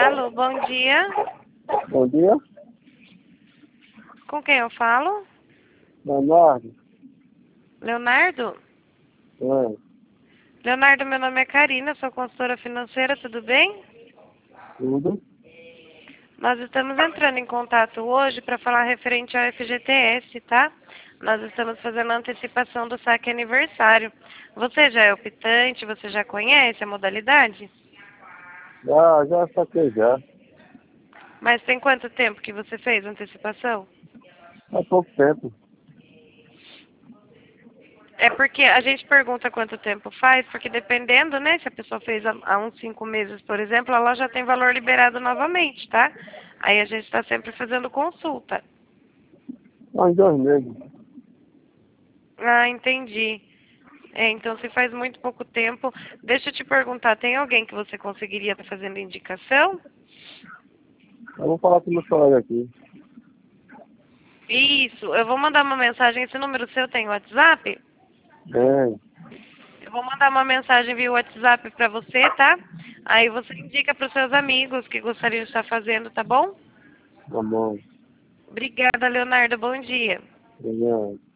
Alô, bom dia. Bom dia, Com quem eu falo? Leonardo. Leonardo? É, Leonardo, meu nome é Karina, sou consultora financeira, tudo bem? tudo. Nós estamos entrando em contato hoje para falar referente ao FGTS, tá? Nós estamos fazendo a antecipação do saque aniversário. Você já é optante? Você já conhece a modalidade? Já saquei já. Mas tem quanto tempo que você fez a antecipação? Há pouco tempo. É porque a gente pergunta quanto tempo faz, porque dependendo, né, se a pessoa fez há uns 5 meses, por exemplo, ela já tem valor liberado novamente, tá? Aí a gente está sempre fazendo consulta. Há uns 2 meses. Ah, entendi. É, então se faz muito pouco tempo. Deixa eu te perguntar, tem alguém que você conseguiria estar fazendo indicação? Eu vou falar com o meu colega aqui. Isso, eu vou mandar uma mensagem. Esse número seu tem WhatsApp? Bem, Eu vou mandar uma mensagem via WhatsApp para você, tá? Aí você indica para os seus amigos que gostariam de estar fazendo, tá bom? tá bom. Obrigada, Leonardo. Bom dia. Obrigado.